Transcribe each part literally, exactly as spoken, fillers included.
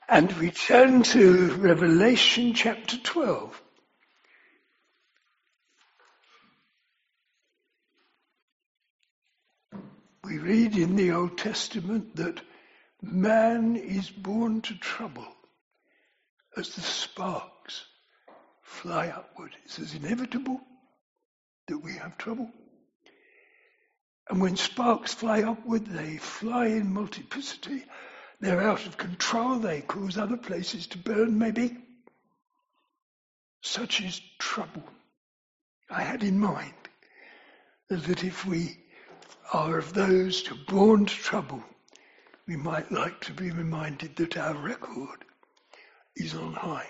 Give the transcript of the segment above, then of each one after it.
And we turn to Revelation chapter twelve. We read in the Old Testament that man is born to trouble as the sparks fly upward. It is inevitable that we have trouble. And when sparks fly upward, they fly in multiplicity. They're out of control. They cause other places to burn, maybe. Such is trouble. I had in mind that if we are of those who are born to trouble, we might like to be reminded that our record is on high.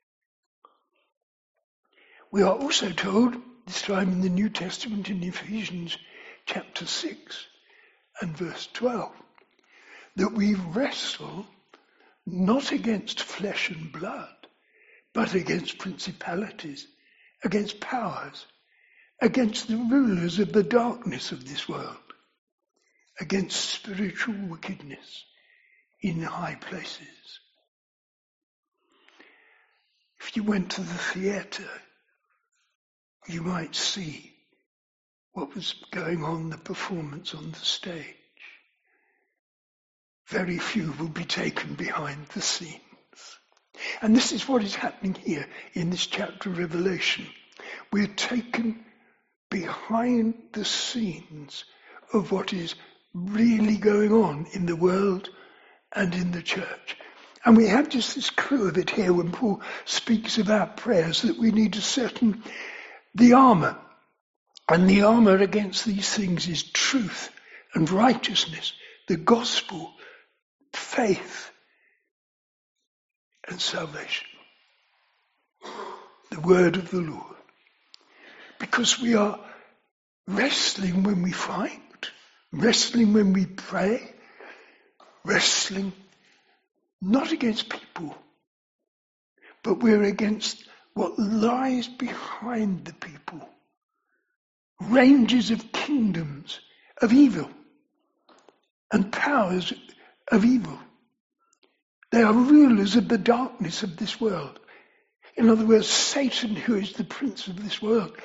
We are also told, this time in the New Testament, in Ephesians chapter six and verse twelve, that we wrestle not against flesh and blood, but against principalities, against powers, against the rulers of the darkness of this world, against spiritual wickedness in high places. If you went to the theatre, you might see what was going on, the performance on the stage. Very few will be taken behind the scenes. And this is what is happening here in this chapter of Revelation. We're taken behind the scenes of what is really going on in the world and in the church. And we have just this clue of it here when Paul speaks about prayers, that we need to certain the armour. And the armour against these things is truth and righteousness, the gospel, faith and salvation. The word of the Lord. Because we are wrestling when we fight, wrestling when we pray, wrestling not against people, but we're against what lies behind the people. Ranges of kingdoms of evil and powers of evil. They are rulers of the darkness of this world. In other words, Satan, who is the prince of this world,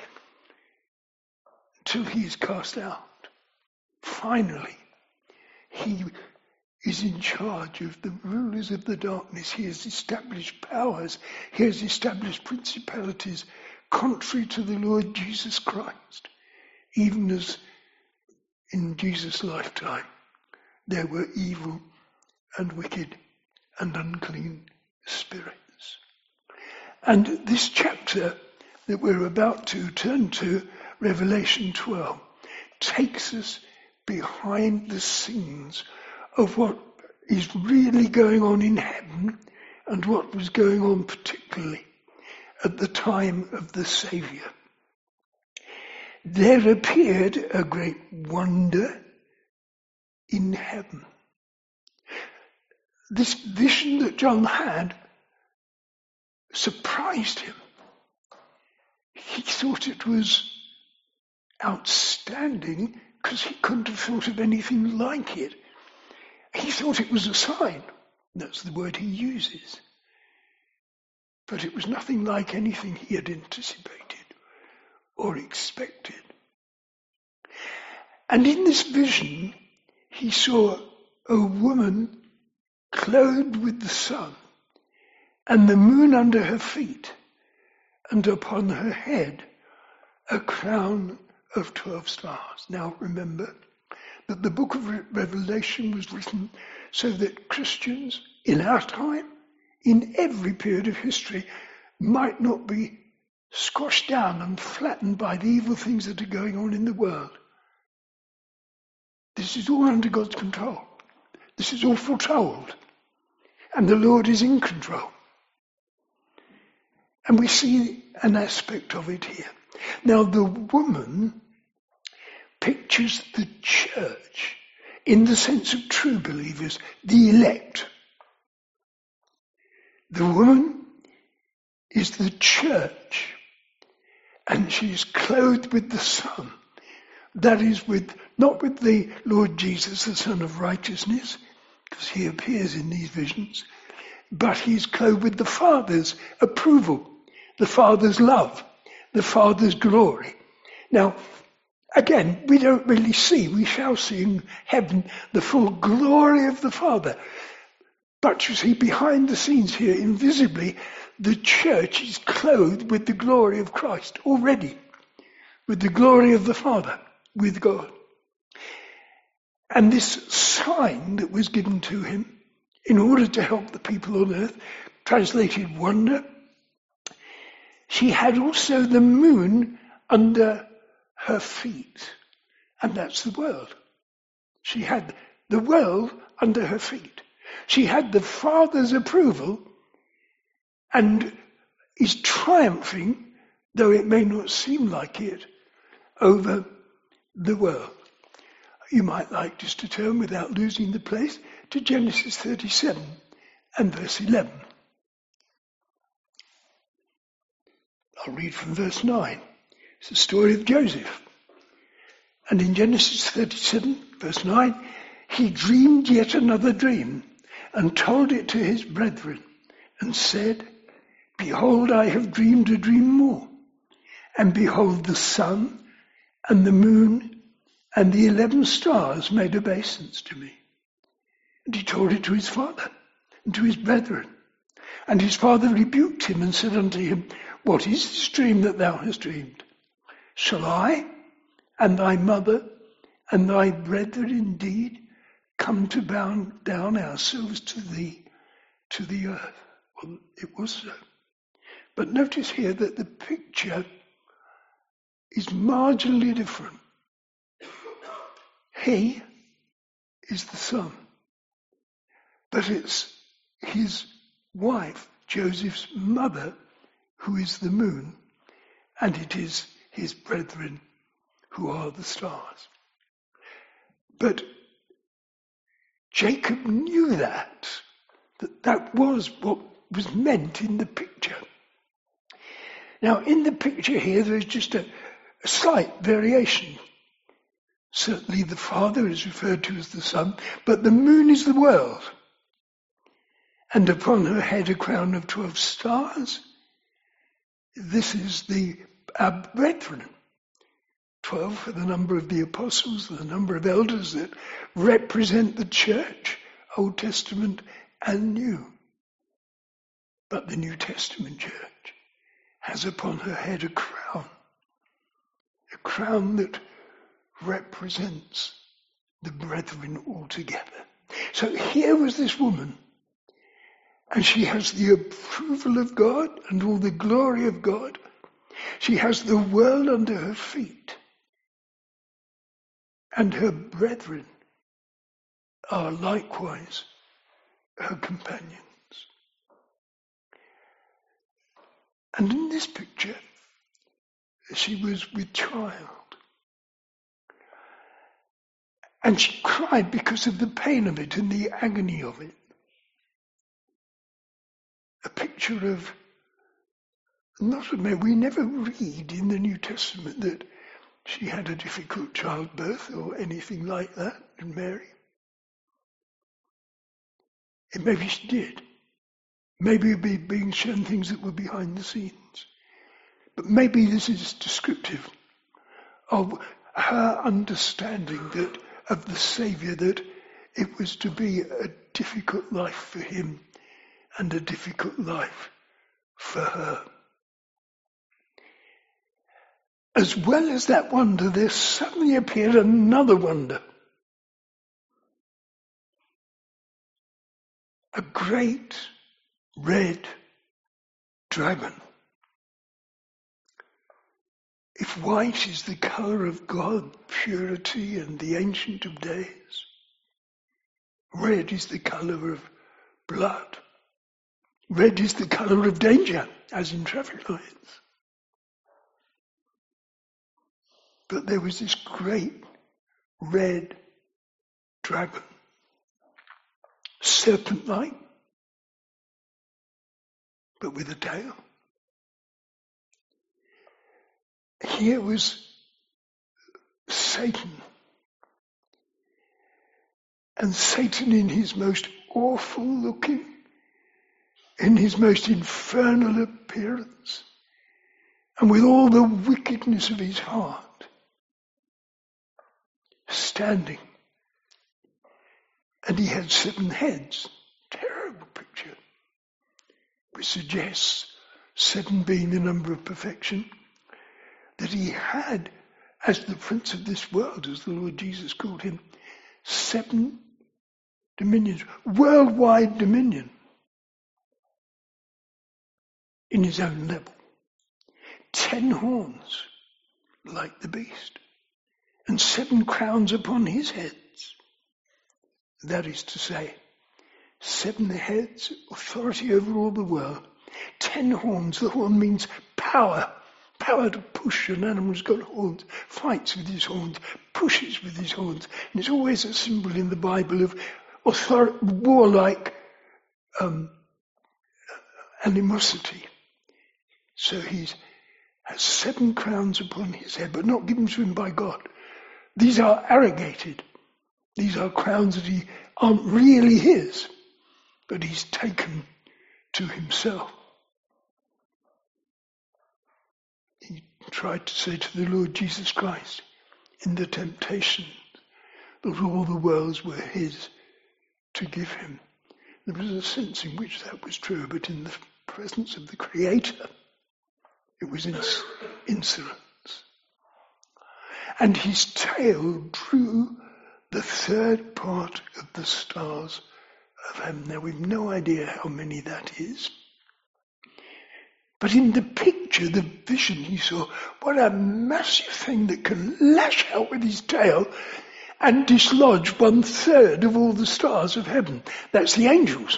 until he is cast out. Finally, he is in charge of the rulers of the darkness. He has established powers. He has established principalities contrary to the Lord Jesus Christ. Even as in Jesus' lifetime, there were evil and wicked and unclean spirits. And this chapter that we're about to turn to, Revelation twelve, takes us behind the scenes of what is really going on in heaven and what was going on particularly at the time of the Saviour. There appeared a great wonder in heaven. This vision that John had surprised him. He thought it was outstanding because he couldn't have thought of anything like it. He thought it was a sign. That's the word he uses. But it was nothing like anything he had anticipated or expected. And in this vision, he saw a woman clothed with the sun, and the moon under her feet, and upon her head a crown of twelve stars. Now remember that the book of Revelation was written so that Christians in our time, in every period of history, might not be squashed down and flattened by the evil things that are going on in the world. This is all under God's control. This is all foretold. And the Lord is in control. And we see an aspect of it here. Now the woman pictures the church in the sense of true believers, the elect. The woman is the church, and she is clothed with the sun. That is, with not with the Lord Jesus, the Son of Righteousness, because he appears in these visions. but he's clothed with the Father's approval, the Father's love, the Father's glory. Now, again, we don't really see, we shall see in heaven the full glory of the Father. But you see, behind the scenes here, invisibly, the church is clothed with the glory of Christ already, with the glory of the Father, with God. And this sign that was given to him in order to help the people on earth, translated wonder, she had also the moon under her feet. And that's the world. She had the world under her feet. She had the Father's approval and is triumphing, though it may not seem like it, over the world. You might like just to turn, without losing the place, to Genesis thirty-seven and verse eleven. I'll read from verse nine. It's the story of Joseph. And in Genesis thirty-seven, verse nine, he dreamed yet another dream and told it to his brethren and said, behold, I have dreamed a dream more. And behold, the sun and the moon and the eleven stars made obeisance to me. And he told it to his father and to his brethren. And his father rebuked him and said unto him, what is this dream that thou hast dreamed? Shall I and thy mother and thy brethren indeed come to bow down ourselves to thee, to the earth? Well, it was so. But notice here that the picture is marginally different. He is the sun, but it's his wife, Joseph's mother, who is the moon, and it is his brethren who are the stars. But Jacob knew that, that that was what was meant in the picture. Now, in the picture here, there's just a, a slight variation. Certainly the Father is referred to as the Son, but the moon is the world. And upon her head a crown of twelve stars. This is the our brethren. Twelve for the number of the apostles, the number of elders that represent the church, Old Testament and New. But the New Testament church has upon her head a crown. A crown that represents the brethren altogether. So here was this woman, and she has the approval of God and all the glory of God. She has the world under her feet, and her brethren are likewise her companions. And in this picture, she was with child. And she cried because of the pain of it and the agony of it. A picture of, not a we never read in the New Testament that she had a difficult childbirth or anything like that in Mary. And maybe she did. Maybe it'd be being shown things that were behind the scenes. But maybe this is descriptive of her understanding that of the Saviour, that it was to be a difficult life for him and a difficult life for her. As well as that wonder, there suddenly appeared another wonder. A great red dragon. If white is the colour of God, purity and the Ancient of Days, red is the colour of blood. Red is the colour of danger, as in traffic lights. But there was this great red dragon, serpent-like, but with a tail. Here was Satan. And Satan, in his most awful looking in his most infernal appearance and with all the wickedness of his heart, standing. And he had seven heads. Terrible picture. Which suggests, seven being the number of perfection, that he had, as the prince of this world, as the Lord Jesus called him, seven dominions, worldwide dominion, in his own level. Ten horns, like the beast, and seven crowns upon his heads. That is to say, seven heads, authority over all the world. Ten horns, the horn means power. Power to push. An animal's got horns, fights with his horns, pushes with his horns. And it's always a symbol in the Bible of author- warlike um, animosity. So he has seven crowns upon his head, but not given to him by God. These are arrogated. These are crowns that he aren't really his, but he's taken to himself. He tried to say to the Lord Jesus Christ in the temptation that all the worlds were his to give him. There was a sense in which that was true, but in the presence of the Creator, it was ins- insolence. And his tail drew the third part of the stars of heaven. Now we've no idea how many that is. But in the picture, the vision he saw, what a massive thing that can lash out with his tail and dislodge one third of all the stars of heaven. That's the angels.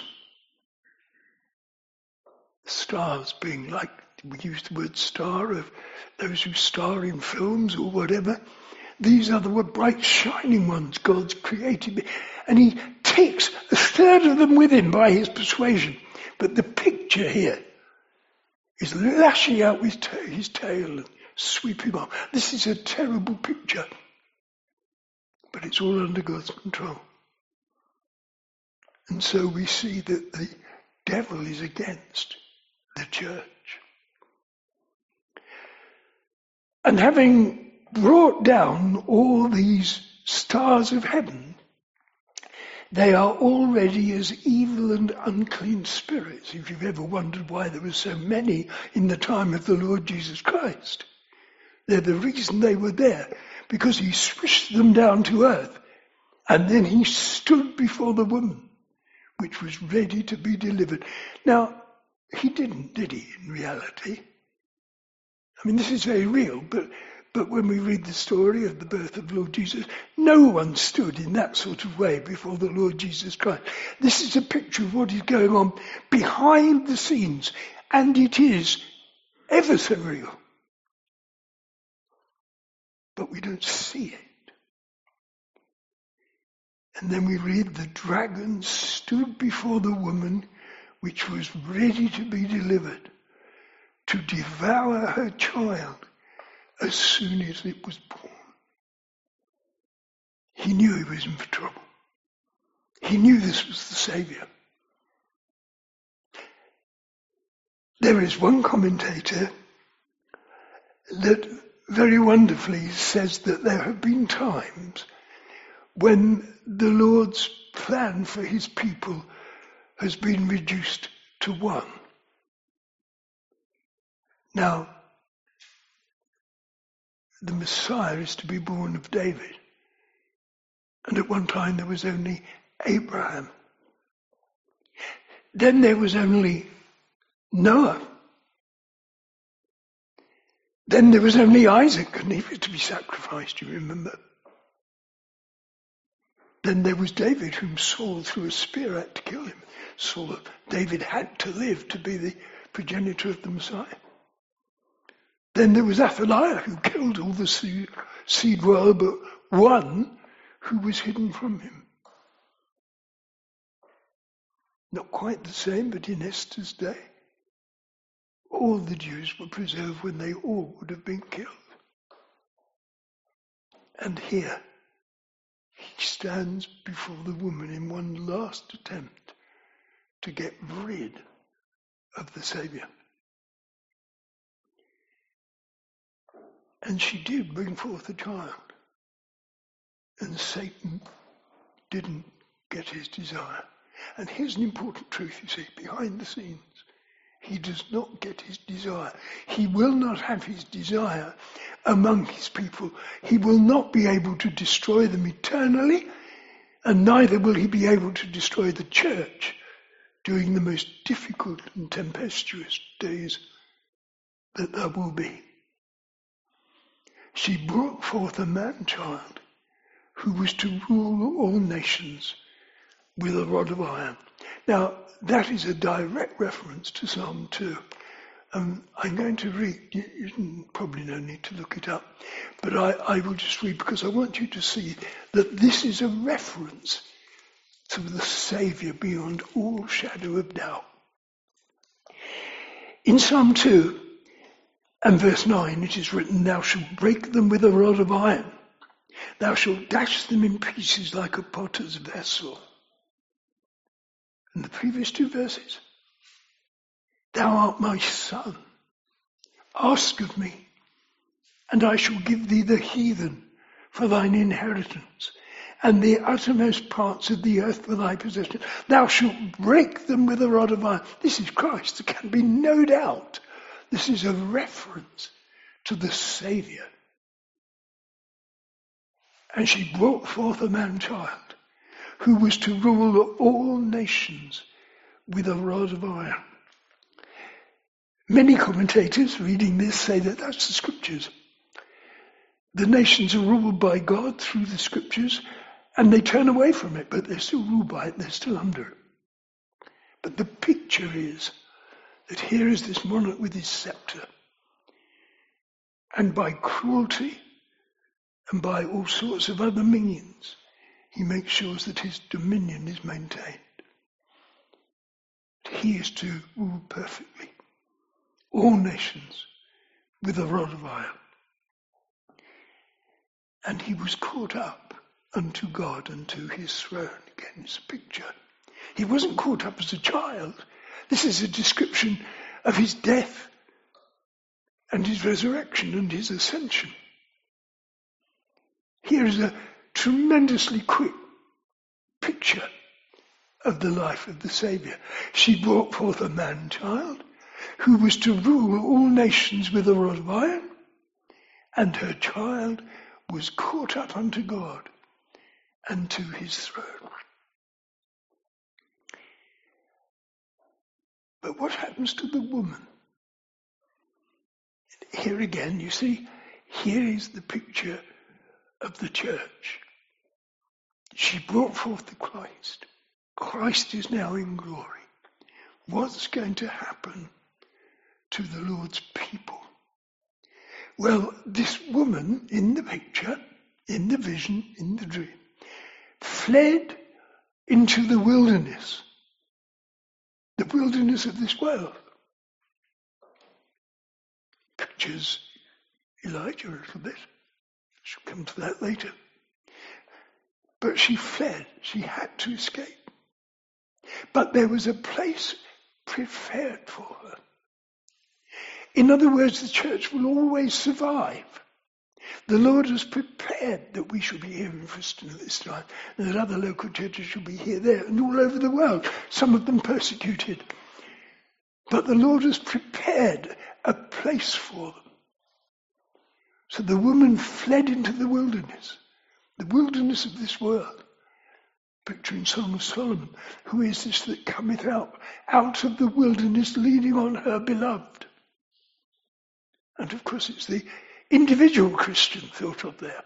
Stars being like, we use the word star of those who star in films or whatever. These are the bright shining ones God's created. And he takes a third of them with him by his persuasion. But the picture here is lashing out with ta- his tail and sweeping off. This is a terrible picture. But it's all under God's control. And so we see that the devil is against the church. And having brought down all these stars of heaven, they are already as evil and unclean spirits. If you've ever wondered why there were so many in the time of the Lord Jesus Christ, they're the reason they were there, because he swished them down to earth, and then he stood before the woman, which was ready to be delivered. Now, he didn't, did he, in reality? I mean, this is very real, but But when we read the story of the birth of Lord Jesus, no one stood in that sort of way before the Lord Jesus Christ. This is a picture of what is going on behind the scenes, and it is ever so real. But we don't see it. And then we read, the dragon stood before the woman, which was ready to be delivered, to devour her child as soon as it was born. He knew he was in for trouble. He knew this was the Saviour. There is one commentator that very wonderfully says that there have been times when the Lord's plan for his people has been reduced to one. Now, the Messiah is to be born of David. And at one time there was only Abraham. Then there was only Noah. Then there was only Isaac, and he was to be sacrificed, you remember. Then there was David, whom Saul threw a spear at to kill him. Saul, David had to live to be the progenitor of the Messiah. Then there was Athaliah, who killed all the seed, seed royal, but one who was hidden from him. Not quite the same, but in Esther's day, all the Jews were preserved when they all would have been killed. And here, he stands before the woman in one last attempt to get rid of the Saviour. And she did bring forth a child. And Satan didn't get his desire. And here's an important truth, you see, behind the scenes. He does not get his desire. He will not have his desire among his people. He will not be able to destroy them eternally, and neither will he be able to destroy the church during the most difficult and tempestuous days that there will be. She brought forth a man-child who was to rule all nations with a rod of iron. Now, that is a direct reference to Psalm two. Um, I'm going to read, you, you probably no need to look it up, but I, I will just read because I want you to see that this is a reference to the Saviour beyond all shadow of doubt. In Psalm two and verse nine it is written, "Thou shalt break them with a rod of iron. Thou shalt dash them in pieces like a potter's vessel." And the previous two verses, "Thou art my son. Ask of me, and I shall give thee the heathen for thine inheritance, and the uttermost parts of the earth for thy possession. Thou shalt break them with a rod of iron." This is Christ. There can be no doubt. This is a reference to the Saviour. "And she brought forth a man-child who was to rule all nations with a rod of iron." Many commentators reading this say that that's the Scriptures. The nations are ruled by God through the Scriptures, and they turn away from it, but they're still ruled by it, they're still under it. But the picture is that here is this monarch with his scepter, and by cruelty and by all sorts of other means, he makes sure that his dominion is maintained. He is to rule perfectly all nations with a rod of iron. And he was caught up unto God, unto his throne. Again, it's a picture. He wasn't caught up as a child. This is a description of his death and his resurrection and his ascension. Here is a tremendously quick picture of the life of the Saviour. She brought forth a man-child who was to rule all nations with a rod of iron, and her child was caught up unto God and to his throne. But what happens to the woman? Here again, you see, here is the picture of the church. She brought forth the Christ. Christ is now in glory. What's going to happen to the Lord's people? Well, this woman in the picture, in the vision, in the dream, fled into the wilderness, the wilderness of this world. Pictures Elijah a little bit. She'll come to that later. But she fled. She had to escape. But there was a place prepared for her. In other words, the church will always survive. The Lord has prepared that we shall be here in Friston at this time, and that other local churches shall be here, there, and all over the world, some of them persecuted. But the Lord has prepared a place for them. So the woman fled into the wilderness, the wilderness of this world. Picturing Song of Solomon, who is this that cometh out, out of the wilderness, leading on her beloved? And of course it's the individual Christian thought of there.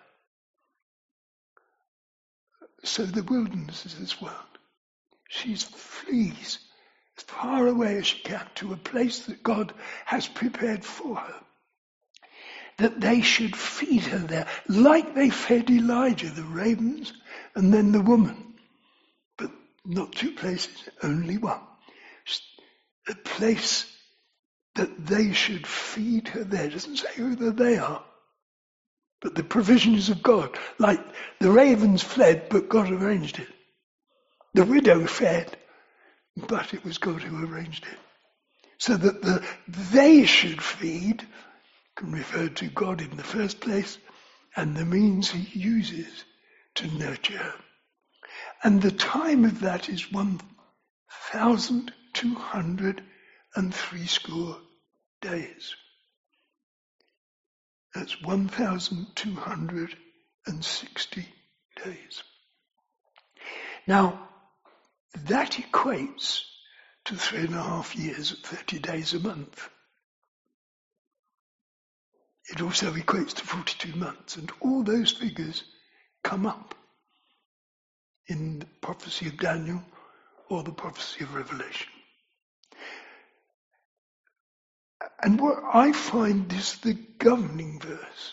So the wilderness is this world. She flees as far away as she can to a place that God has prepared for her. That they should feed her there, like they fed Elijah, the ravens, and then the woman. But not two places, only one. A place that they should feed her there. It doesn't say who they are. But the provisions of God. Like the ravens fled, but God arranged it. The widow fed, but it was God who arranged it. so that the they should feed can refer to God in the first place and the means he uses to nurture. And the time of that is one thousand two hundred three score days. That's one thousand two hundred sixty days. Now, that equates to three and a half years at thirty days a month. It also equates to forty-two months, and all those figures come up in the prophecy of Daniel or the prophecy of Revelation. And what I find is the governing verse.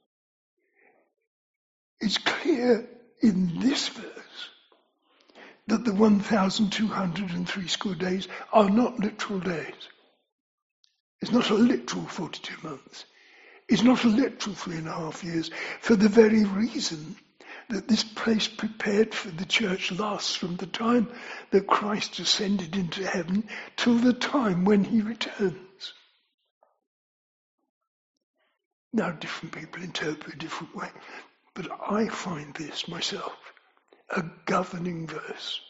It's clear in this verse that the one thousand two hundred three score days are not literal days. It's not a literal forty-two months. It's not a literal three and a half years, for the very reason that this place prepared for the church lasts from the time that Christ ascended into heaven till the time when he returns. Now, different people interpret a different way, but I find this myself a governing verse.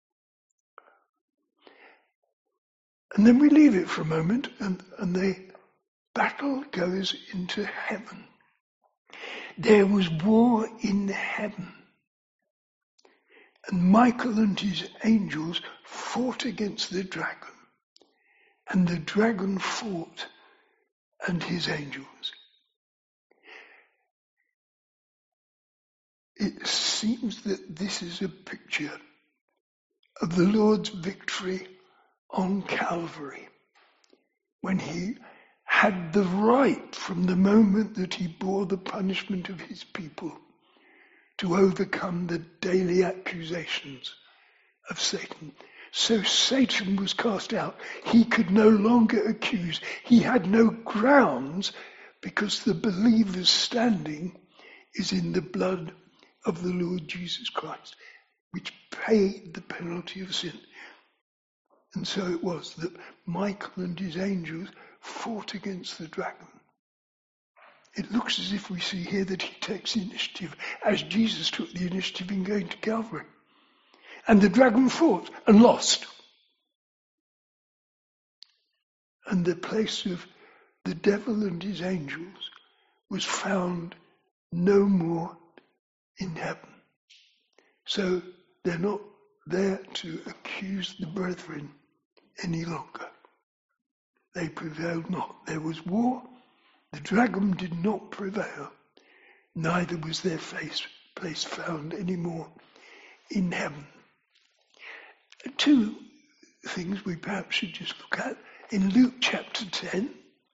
And then we leave it for a moment, and, and the battle goes into heaven. There was war in heaven, and Michael and his angels fought against the dragon, and the dragon fought and his angels. It seems that this is a picture of the Lord's victory on Calvary, when he had the right from the moment that he bore the punishment of his people to overcome the daily accusations of Satan. So Satan was cast out. He could no longer accuse. He had no grounds, because the believer's standing is in the blood of the Lord Jesus Christ, which paid the penalty of sin. And so it was that Michael and his angels fought against the dragon. It looks as if we see here that he takes the initiative, as Jesus took the initiative in going to Calvary. And the dragon fought and lost. And the place of the devil and his angels was found no more in heaven. So they're not there to accuse the brethren any longer. They prevailed not. There was war. The dragon did not prevail. Neither was their face, place found anymore in heaven. Two things we perhaps should just look at. In Luke chapter ten,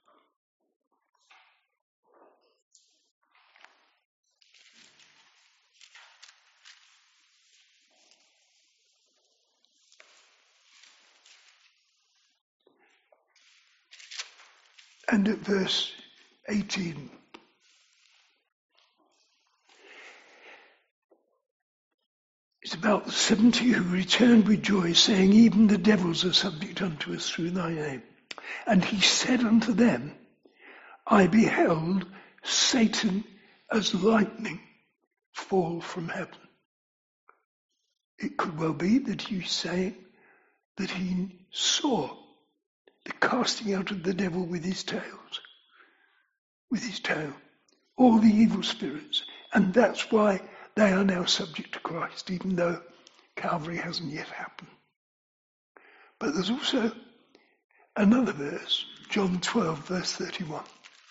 and at verse eighteen. It's about the seventy who returned with joy, saying, even the devils are subject unto us through thy name. And he said unto them, I beheld Satan as lightning fall from heaven. It could well be that he's saying that he saw the casting out of the devil with his tails, with his tail, all the evil spirits. And that's why they are now subject to Christ, even though Calvary hasn't yet happened. But there's also another verse, John twelve, verse thirty-one.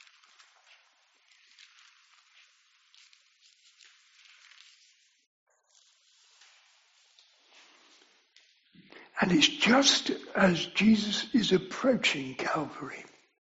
And it's just as Jesus is approaching Calvary.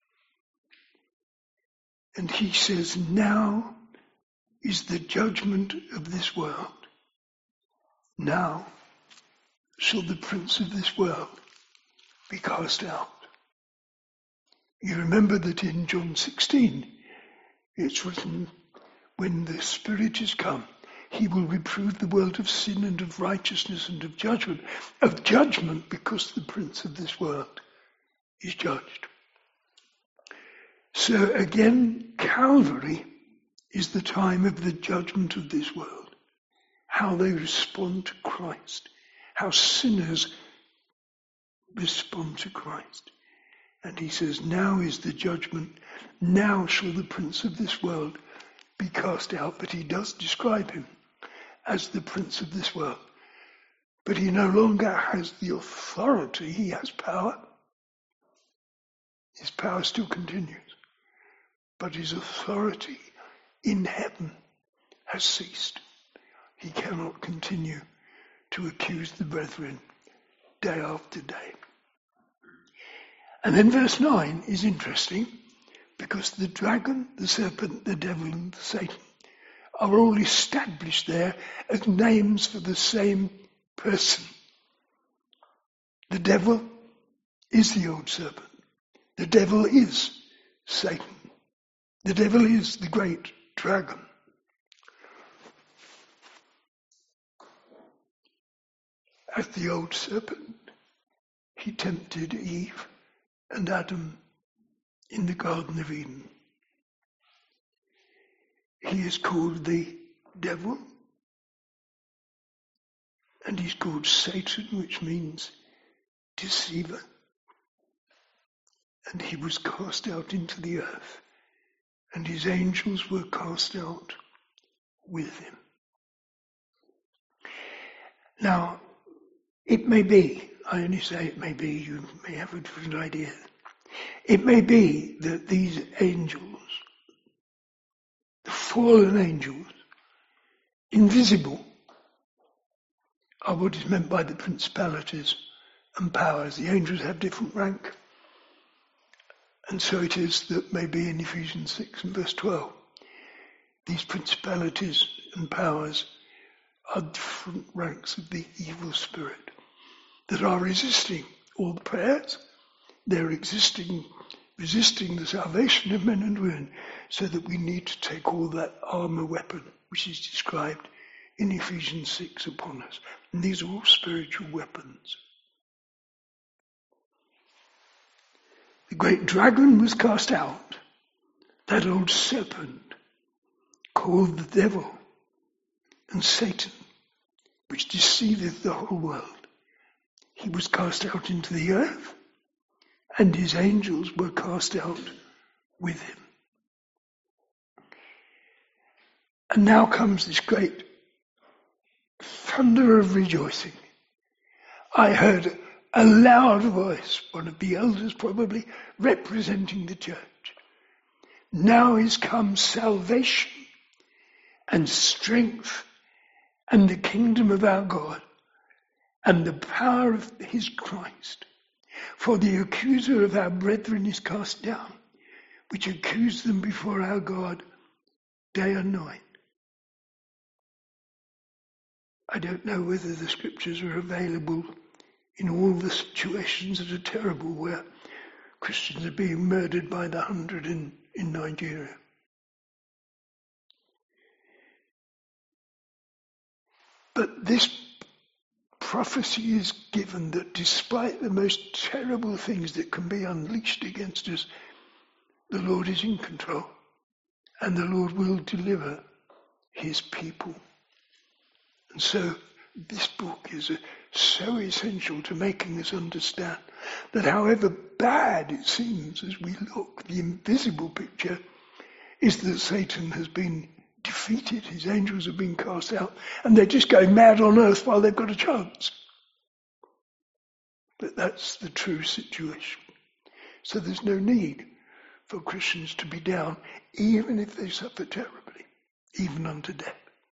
And he says, now is the judgment of this world. Now shall the prince of this world be cast out. You remember that in John sixteen, it's written, when the Spirit is come, he will reprove the world of sin and of righteousness and of judgment. Of judgment, because the prince of this world is judged. So again, Calvary is the time of the judgment of this world. How they respond to Christ. How sinners respond to Christ. And he says, now is the judgment. Now shall the prince of this world be cast out. But he does describe him as the prince of this world. But he no longer has the authority. He has power. His power still continues. But his authority in heaven has ceased. He cannot continue to accuse the brethren day after day. And then verse nine is interesting because the dragon, the serpent, the devil and Satan are all established there as names for the same person. The devil is the old serpent. The devil is Satan. The devil is the great dragon. As the old serpent, he tempted Eve and Adam in the Garden of Eden. He is called the devil, and he's called Satan, which means deceiver. And he was cast out into the earth, and his angels were cast out with him. Now, it may be, I only say it may be, you may have a different idea. It may be that these angels, the fallen angels, invisible, are what is meant by the principalities and powers. The angels have different rank. And so it is that maybe in Ephesians six and verse twelve, these principalities and powers are different ranks of the evil spirit that are resisting all the prayers. They're existing, resisting the salvation of men and women, so that we need to take all that armor weapon, which is described in Ephesians six upon us. And these are all spiritual weapons. The great dragon was cast out, that old serpent called the devil and Satan, which deceiveth the whole world. He was cast out into the earth, and his angels were cast out with him. And now comes this great thunder of rejoicing. I heard a loud voice, one of the elders probably, representing the church. Now is come salvation and strength and the kingdom of our God and the power of his Christ. For the accuser of our brethren is cast down, which accused them before our God day and night. I don't know whether the scriptures are available in all the situations that are terrible where Christians are being murdered by the hundred in, in Nigeria. But this prophecy is given that despite the most terrible things that can be unleashed against us, the Lord is in control, and the Lord will deliver his people. And so this book is a, so essential to making us understand that however bad it seems as we look, the invisible picture is that Satan has been defeated, his angels have been cast out, and they're just going mad on earth while they've got a chance. But that's the true situation. So there's no need for Christians to be down, even if they suffer terribly, even unto death.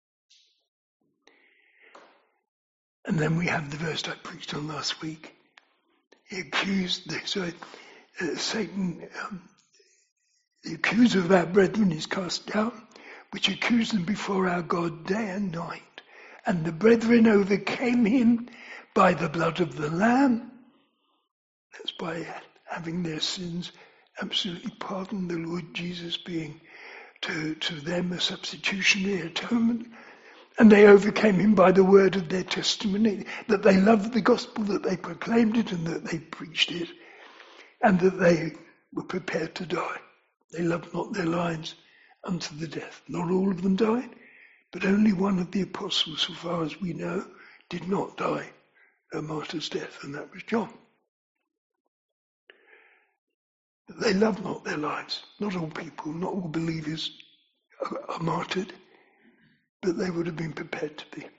And then we have the verse I preached on last week. He accused, the, sorry, uh, Satan, um, the accuser of our brethren is cast down, which accused them before our God day and night. And the brethren overcame him by the blood of the Lamb. That's by having their sins absolutely pardoned, the Lord Jesus being to, to them a substitutionary atonement. And they overcame him by the word of their testimony, that they loved the gospel, that they proclaimed it, and that they preached it. and that they were prepared to die. They loved not their lives unto the death. Not all of them died, but only one of the apostles, so far as we know, did not die a martyr's death, and that was John. They loved not their lives. Not all people, not all believers are, are martyred, but they would have been prepared to be.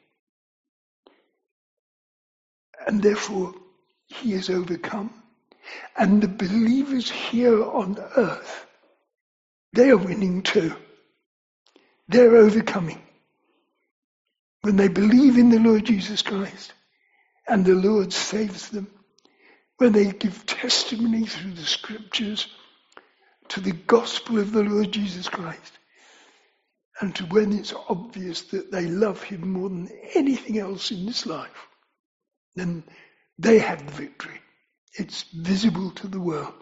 And therefore, he is overcome. And the believers here on earth, they are winning too. They're overcoming. When they believe in the Lord Jesus Christ, and the Lord saves them, when they give testimony through the scriptures to the gospel of the Lord Jesus Christ, and to when it's obvious that they love him more than anything else in this life, then they have the victory. It's visible to the world.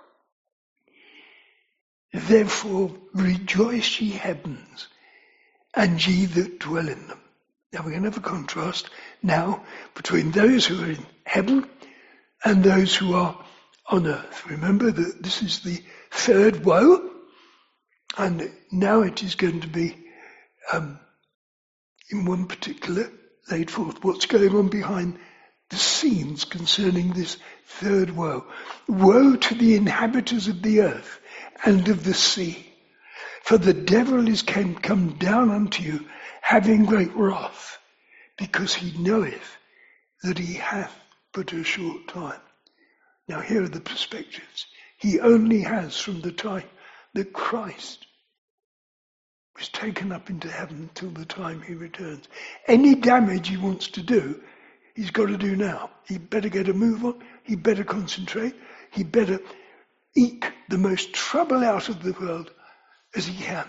Therefore rejoice ye heavens, and ye that dwell in them. Now we're going to have a contrast now between those who are in heaven and those who are on earth. Remember that this is the third woe, and now it is going to be um, in one particular laid forth what's going on behind the scenes concerning this third woe. Woe to the inhabitants of the earth and of the sea, for the devil is came, come down unto you, having great wrath, because he knoweth that he hath but a short time. Now here are the perspectives. He only has from the time that Christ was taken up into heaven till the time he returns. Any damage he wants to do, he's got to do now. He better get a move on. He better concentrate. He better eke the most trouble out of the world as he can.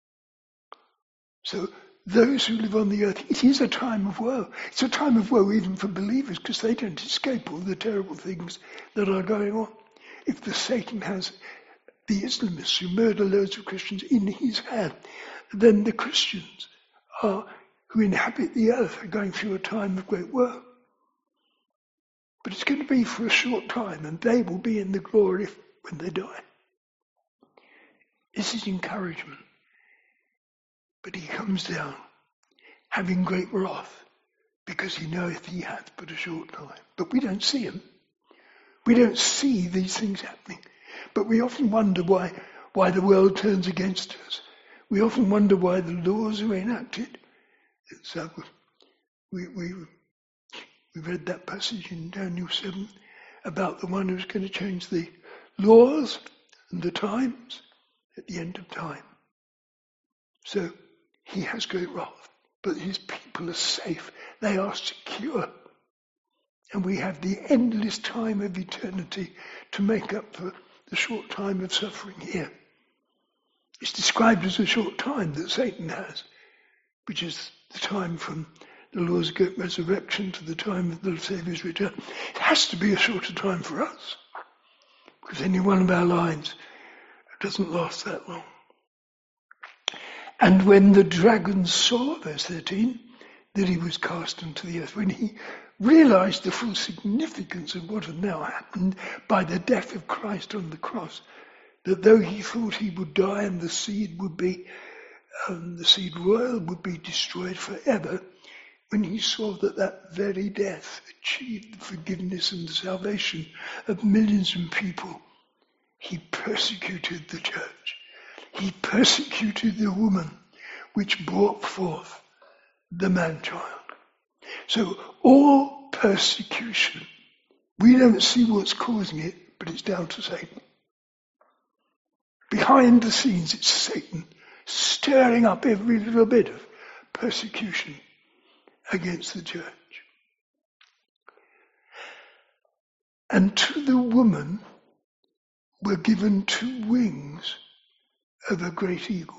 So those who live on the earth, it is a time of woe. It's a time of woe even for believers, because they don't escape all the terrible things that are going on. If the Satan has the Islamists who murder loads of Christians in his hand, then the Christians are, who inhabit the earth are going through a time of great woe. But it's going to be for a short time, and they will be in the glory when they die. This is encouragement. But he comes down, having great wrath, because he knoweth he hath but a short time. But we don't see him. We don't see these things happening. But we often wonder why, why the world turns against us. We often wonder why the laws are enacted. It's, uh, we, we, we read that passage in Daniel seven about the one who's going to change the laws and the times at the end of time. So he has great wrath, but his people are safe. They are secure. And we have the endless time of eternity to make up for the short time of suffering here. It's described as a short time that Satan has, which is the time from the Lord's great resurrection to the time of the Saviour's return. It has to be a shorter time for us, because any one of our lives doesn't last that long. And when the dragon saw, verse thirteen, that he was cast into the earth, when he realized the full significance of what had now happened by the death of Christ on the cross, that though he thought he would die and the seed would be, um, the seed royal would be destroyed forever, when he saw that that very death achieved the forgiveness and the salvation of millions of people, he persecuted the church. He persecuted the woman which brought forth the man-child. So all persecution, we don't see what's causing it, but it's down to Satan. Behind the scenes, it's Satan stirring up every little bit of persecution against the church. And to the woman were given two wings of a great eagle.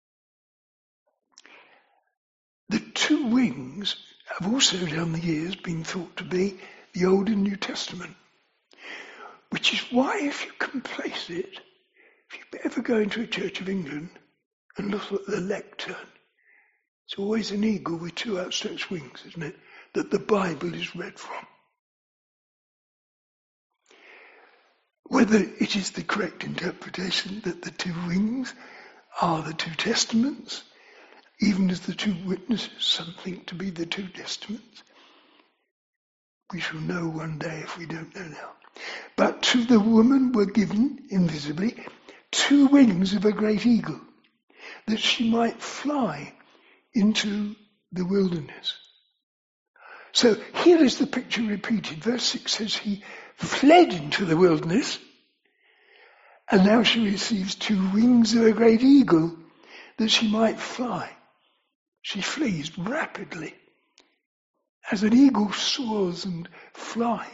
The two wings have also down the years been thought to be the Old and New Testament, which is why if you can place it, if you ever go into a Church of England and look at the lectern, it's always an eagle with two outstretched wings, isn't it, that the Bible is read from. whether it is the correct interpretation that the two wings are the two testaments, even as the two witnesses, some think to be the two testaments. We shall know one day if we don't know now. But to the woman were given, invisibly, two wings of a great eagle, that she might fly into the wilderness. So here is the picture repeated. Verse six says he fled into the wilderness, and now she receives two wings of a great eagle, that she might fly. She flees rapidly, as an eagle soars and flies.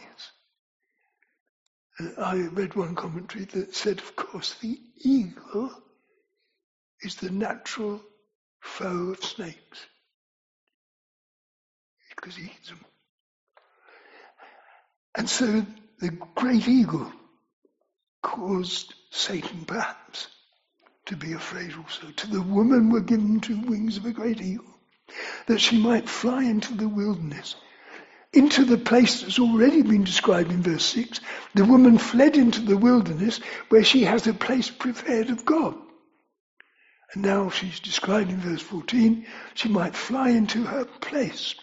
Uh, I read one commentary that said, of course, the eagle is the natural foe of snakes, because he eats them. And so the great eagle caused Satan perhaps to be afraid also. To the woman were given two wings of a great eagle, that she might fly into the wilderness, into the place that's already been described in verse six. The woman fled into the wilderness where she has a place prepared of God. And now she's described in verse fourteen, she might fly into her place.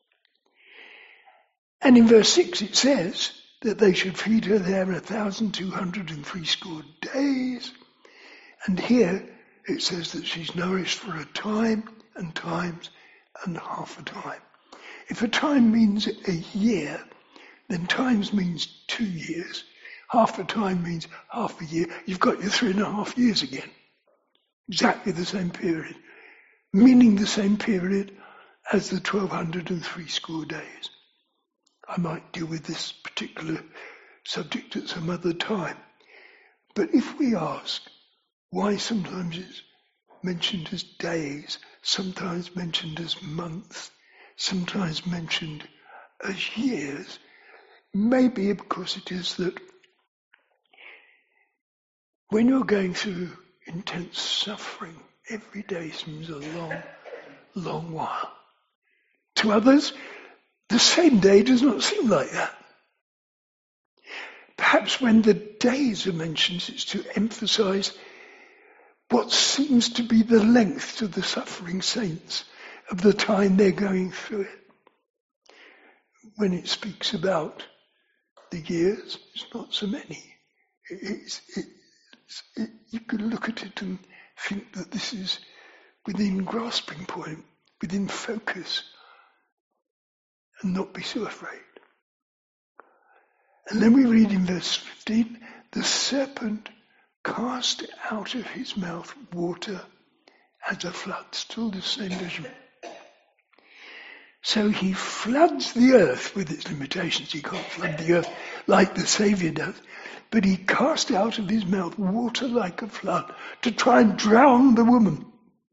And in verse six it says that they should feed her there a thousand two hundred and threescore days. And here it says that she's nourished for a time and times and half a time. If a time means a year, then times means two years. Half a time means half a year. You've got your three and a half years again. Exactly the same period. Meaning the same period as the twelve hundred and threescore days. I might deal with this particular subject at some other time. But if we ask why sometimes it's mentioned as days, sometimes mentioned as months, sometimes mentioned as years, maybe because it is that when you're going through intense suffering, every day seems a long, long while. To others, the same day does not seem like that. Perhaps when the days are mentioned, it's to emphasize what seems to be the length to the suffering saints of the time they're going through it. When it speaks about the years, it's not so many. It's, it's, it, you could look at it and think that this is within grasping point, within focus, and not be so afraid. And then we read in verse fifteen, the serpent cast out of his mouth water as a flood. Still the same vision. So he floods the earth with its limitations. He can't flood the earth like the Saviour does. But he cast out of his mouth water like a flood to try and drown the woman.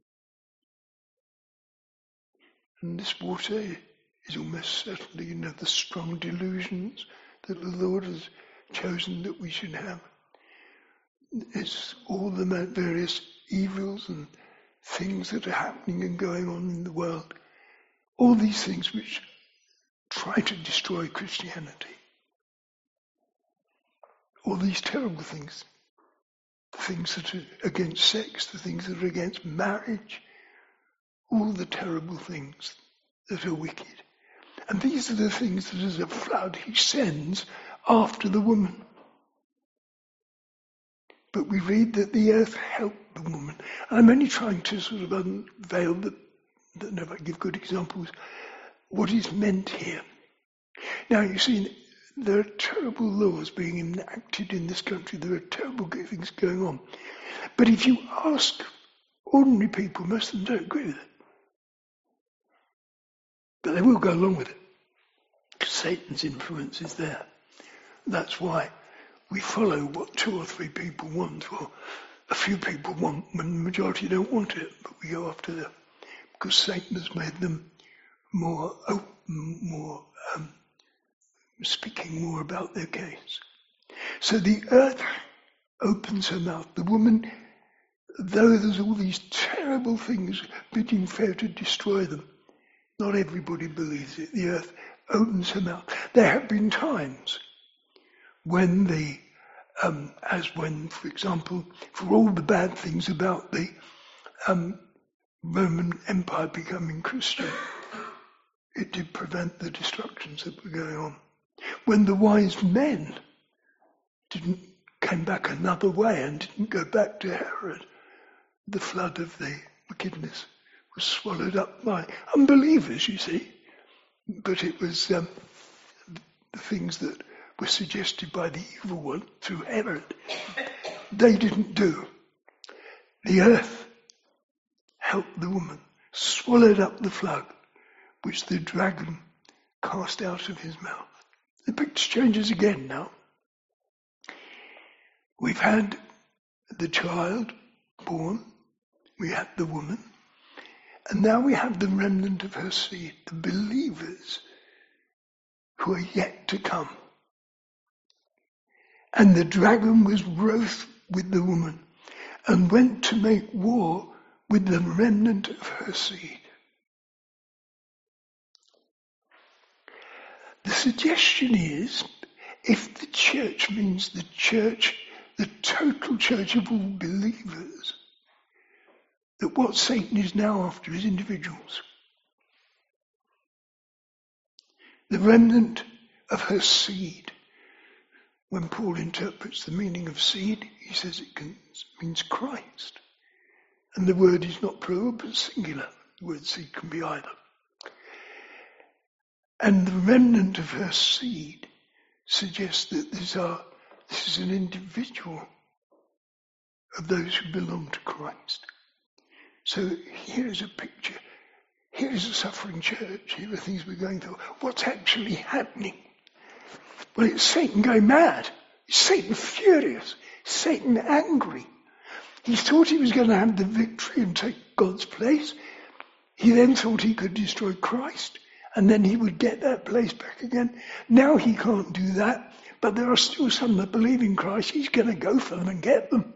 And this water is almost certainly, you know, the strong delusions that the Lord has chosen that we should have. It's all the various evils and things that are happening and going on in the world. All these things which try to destroy Christianity. All these terrible things. The things that are against sex, the things that are against marriage. All the terrible things that are wicked. And these are the things that as a flood he sends after the woman. But we read that the earth helped the woman. And I'm only trying to sort of unveil the, that never give good examples, what is meant here. Now you see, there are terrible laws being enacted in this country. There are terrible things going on. But if you ask ordinary people, most of them don't agree with it. But they will go along with it. Because Satan's influence is there. That's why we follow what two or three people want, or a few people want when the majority don't want it, but we go after them. Because Satan has made them more open, more um, speaking more about their case. So the earth opens her mouth. The woman, though there's all these terrible things bidding fair to destroy them, not everybody believes it. The earth opens her mouth. There have been times when the Um, as when, for example, for all the bad things about the um, Roman Empire becoming Christian, it did prevent the destructions that were going on. When the wise men didn't came back another way and didn't go back to Herod, the flood of the wickedness was swallowed up by unbelievers, you see. But it was um, the things that were suggested by the evil one through Herod, they didn't do. The earth helped the woman, swallowed up the flood, which the dragon cast out of his mouth. The picture changes again now. We've had the child born, we had the woman, and now we have the remnant of her seed, the believers who are yet to come. And the dragon was wroth with the woman and went to make war with the remnant of her seed. The suggestion is, if the church means the church, the total church of all believers, that what Satan is now after is individuals. The remnant of her seed. When Paul interprets the meaning of seed, he says it can, means Christ. And the word is not plural but singular. The word seed can be either. And the remnant of her seed suggests that these are, this is an individual of those who belong to Christ. So here is a picture. Here is a suffering church. Here are things we're going through. What's actually happening? Well, it's Satan going mad. It's Satan furious. Satan angry. He thought he was going to have the victory and take God's place. He then thought he could destroy Christ, and then he would get that place back again. Now he can't do that, but there are still some that believe in Christ. He's going to go for them and get them.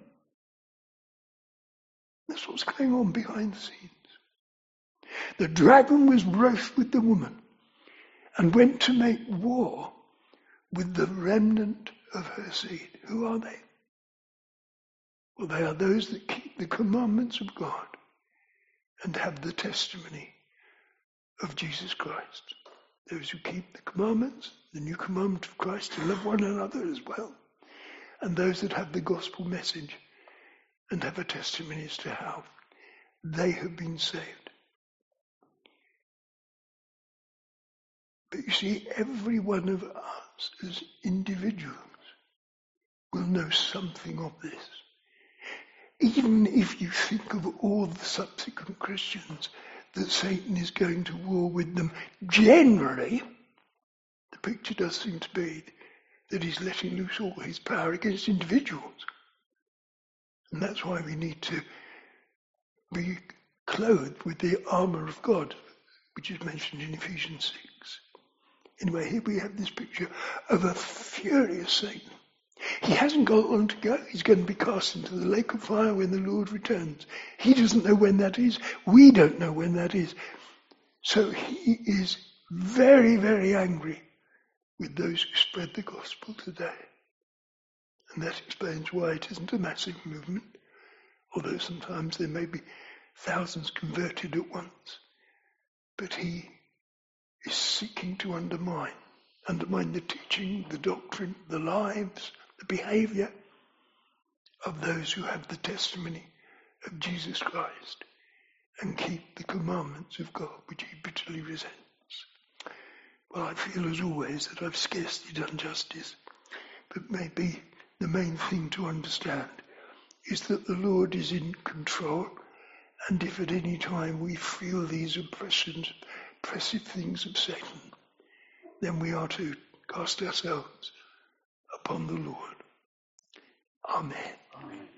That's what's going on behind the scenes. The dragon was wroth with the woman and went to make war with the remnant of her seed. Who are they? Well, they are those that keep the commandments of God and have the testimony of Jesus Christ. Those who keep the commandments, the new commandment of Christ to love one another as well. And those that have the gospel message and have a testimony as to how they have been saved. But you see, every one of us as individuals will know something of this. Even if you think of all the subsequent Christians that Satan is going to war with them, generally, the picture does seem to be that he's letting loose all his power against individuals. And that's why we need to be clothed with the armour of God, which is mentioned in Ephesians six. Anyway, here we have this picture of a furious Satan. He hasn't got long to go. He's going to be cast into the lake of fire when the Lord returns. He doesn't know when that is. We don't know when that is. So he is very, very angry with those who spread the gospel today. And that explains why it isn't a massive movement, although sometimes there may be thousands converted at once. But he is seeking to undermine, undermine the teaching, the doctrine, the lives, the behaviour of those who have the testimony of Jesus Christ and keep the commandments of God, which he bitterly resents. Well, I feel as always that I've scarcely done justice, but maybe the main thing to understand is that the Lord is in control, and if at any time we feel these oppressions, oppressive things of Satan, then we are to cast ourselves upon the Lord. Amen. Amen.